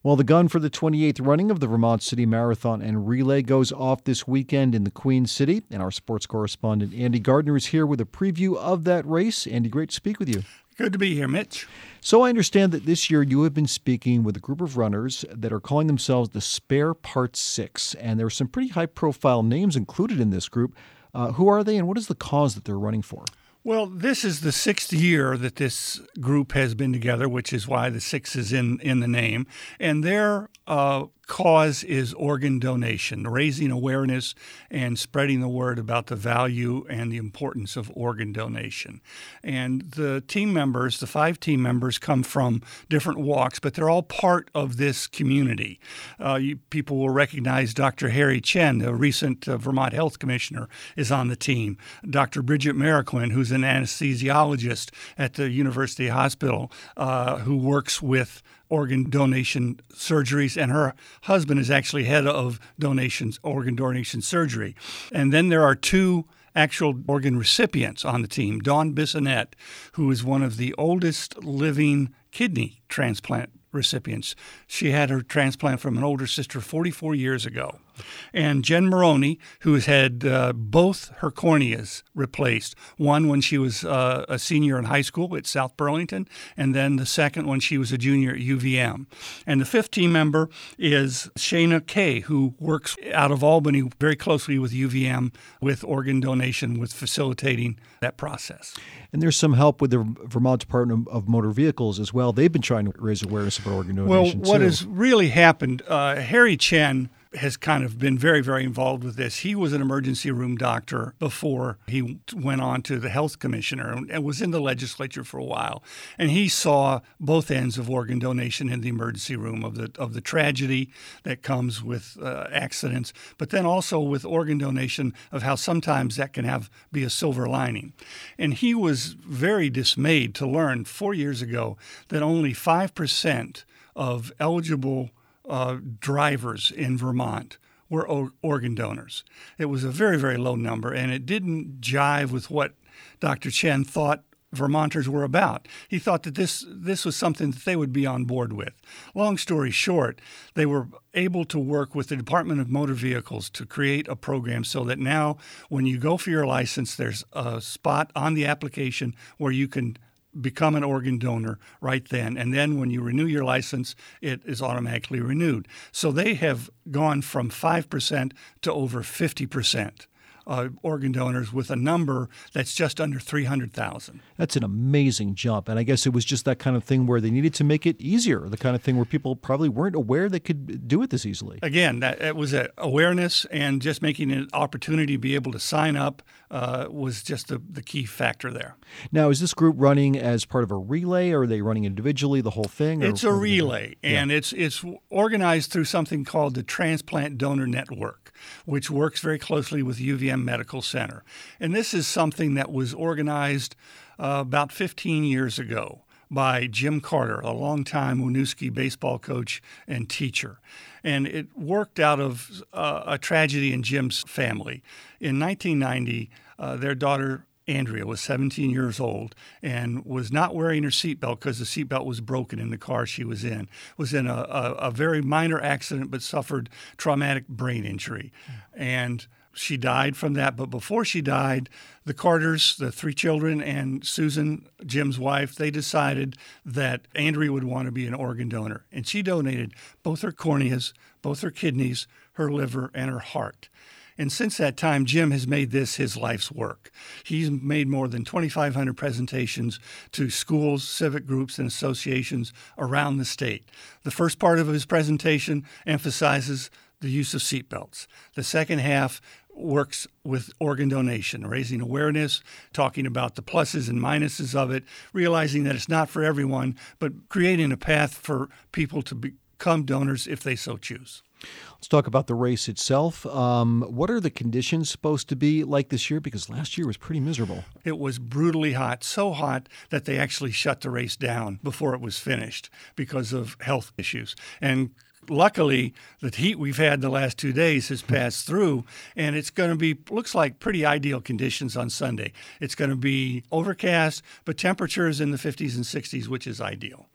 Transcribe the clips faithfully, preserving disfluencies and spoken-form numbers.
Well, the gun for the twenty-eighth running of the Vermont City Marathon and Relay goes off this weekend in the Queen City, and our sports correspondent Andy Gardner is here with a preview of that race. Andy, great to speak with you. Good to be here, Mitch. So I understand that this year you have been speaking with a group of runners that are calling themselves the Spare Part Six, and there are some pretty high-profile names included in this group. Uh, who are they, and what is the cause that they're running for? Well, this is the sixth year that this group has been together, which is why the six is in, in the name. And their uh, cause is organ donation, raising awareness and spreading the word about the value and the importance of organ donation. And the team members, the five team members, come from different walks, but they're all part of this community. Uh, you, people will recognize Doctor Harry Chen, the recent uh, Vermont Health Commissioner, is on the team. Doctor Bridget Mariquin, who's an anesthesiologist at the University Hospital, uh, who works with organ donation surgeries, and her husband is actually head of donations, organ donation surgery. And then there are two actual organ recipients on the team. Dawn Bissonette, who is one of the oldest living kidney transplant recipients. She had her transplant from an older sister forty-four years ago. And Jen Maroney, who has had uh, both her corneas replaced, one when she was uh, a senior in high school at South Burlington, and then the second when she was a junior at U V M. And the fifth team member is Shayna Kay, who works out of Albany very closely with U V M with organ donation, with facilitating that process. And there's some help with the Vermont Department of Motor Vehicles as well. They've been trying to raise awareness about organ donation, Well, what too. has really happened, uh, Harry Chen has kind of been very, very involved with this. He was an emergency room doctor before he went on to the health commissioner and was in the legislature for a while. And he saw both ends of organ donation in the emergency room, of the of the tragedy that comes with uh, accidents, but then also with organ donation, of how sometimes that can have be a silver lining. And he was very dismayed to learn four years ago that only five percent of eligible Uh, drivers in Vermont were o- organ donors. It was a very, very low number, and it didn't jive with what Doctor Chen thought Vermonters were about. He thought that this this was something that they would be on board with. Long story short, they were able to work with the Department of Motor Vehicles to create a program so that now when you go for your license, there's a spot on the application where you can become an organ donor right then. And then when you renew your license, it is automatically renewed. So they have gone from five percent to over fifty percent. Uh, organ donors with a number that's just under three hundred thousand. That's an amazing jump. And I guess it was just that kind of thing where they needed to make it easier, the kind of thing where people probably weren't aware they could do it this easily. Again, that it was a awareness, and just making an opportunity to be able to sign up uh, was just the, the key factor there. Now, is this group running as part of a relay, or are they running individually, the whole thing? Or It's a relay, and yeah. it's it's organized through something called the Transplant Donor Network, which works very closely with U V M Medical Center. And this is something that was organized uh, about fifteen years ago by Jim Carter, a longtime Winooski baseball coach and teacher. And it worked out of uh, a tragedy in Jim's family. In nineteen ninety, uh, their daughter Andrea was seventeen years old and was not wearing her seatbelt because the seatbelt was broken in the car she was in. Was in a, a, a very minor accident, but suffered traumatic brain injury. And she died from that. But before she died, the Carters, the three children, and Susan, Jim's wife, they decided that Andrea would want to be an organ donor. And she donated both her corneas, both her kidneys, her liver, and her heart. And since that time, Jim has made this his life's work. He's made more than twenty-five hundred presentations to schools, civic groups, and associations around the state. The first part of his presentation emphasizes the use of seatbelts. The second half works with organ donation, raising awareness, talking about the pluses and minuses of it, realizing that it's not for everyone, but creating a path for people to become donors if they so choose. Let's talk about the race itself. Um, what are the conditions supposed to be like this year? Because last year was pretty miserable. It was brutally hot, so hot that they actually shut the race down before it was finished because of health issues. And luckily, the heat we've had the last two days has passed through, and it's going to be, looks like pretty ideal conditions on Sunday. It's going to be overcast, but temperatures in the fifties and sixties, which is ideal.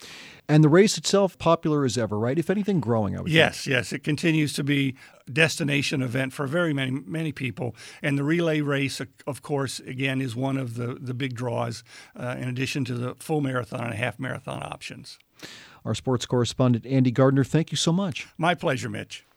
And the race itself, popular as ever, right? If anything, growing, I would Yes, think. yes. It continues to be a destination event for very many, many people. And the relay race, of course, again, is one of the, the big draws, uh, in addition to the full marathon and half marathon options. Our sports correspondent, Andy Gardner, thank you so much. My pleasure, Mitch.